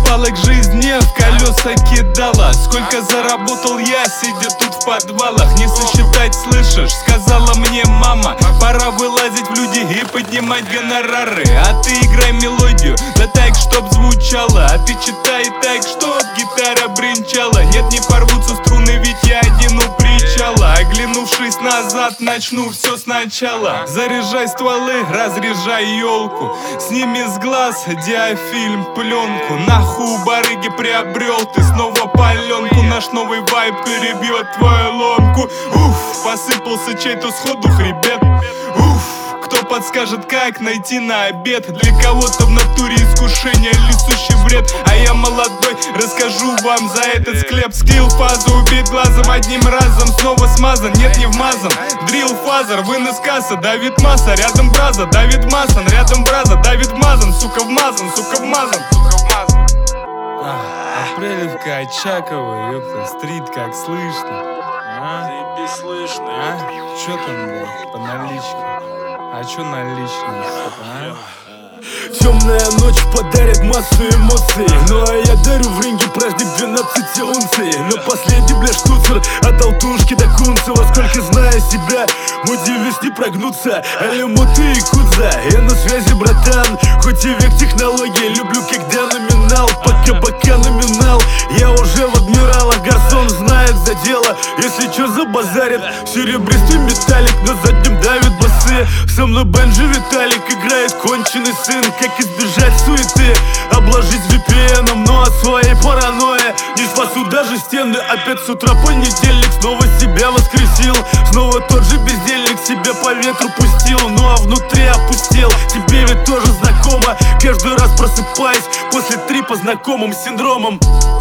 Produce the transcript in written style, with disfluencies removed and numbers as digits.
палок жизни в колеса кидала. Сколько заработал я, сидя тут в подвалах. Не сосчитать, слышишь, сказала мне мама. Пора вылазить в люди и поднимать гонорары. А ты играй мелодию, да так, чтоб звучало. А ты читай так, чтоб гитара бренчала. Нет, не порвутся струны, ведь я один у причала. Оглянувшись назад, начну все сначала. Заряжай стволы, разряжай елку. Сними с глаз диафильм, пленку. Нахуй барыги приобрел ты снова паленку. Наш новый вайб перебьет твою ломку. Уф, посыпался чей-то сходу хребет. Уф, кто подскажет, как найти на обед? Для кого-то в натуре искушение или сущий вред. А я молодой, расскажу вам за этот склеп. Скилл фазу убит глазом одним разом. Снова смазан, нет, не вмазан. Дрил фазер, вынос касса. Давид масса, рядом браза. Давид Масон, рядом браза. Давид мазан, сука вмазан, сука вмазан. Апрелевка Очакова, ёпта, стрит, как слышно? Заебись слышно. Чё там, блядь, по наличке? А чё наличные, сука, Темная ночь подарит массу эмоций. Ну а я дарю в ринге праздник 12 унций. Но последний, бля, штуцер от Алтушки до Кунцева. Сколько зная себя, удивись не прогнуться. Алимуты и Кудза, я на связи, братан. Хоть и век технологий, люблю когда номинал. Пока номинал, я уже в адмиралах. Гарсон знает за дело, если чё забазарит. Серебристый металлик, на заднем давит басы. Со мной Бенджи Виталик, играет конченый сын. Как избежать суеты, обложить VPN-ом. Но от своей паранойи не спасу даже стены. Опять с утра понедельник, снова себя воскресил. Снова тот же бездельник себя по ветру пустил. Ну а внутри опустел, тебе ведь тоже знакомо. Каждый раз просыпаясь после 3 по знакомым синдромам.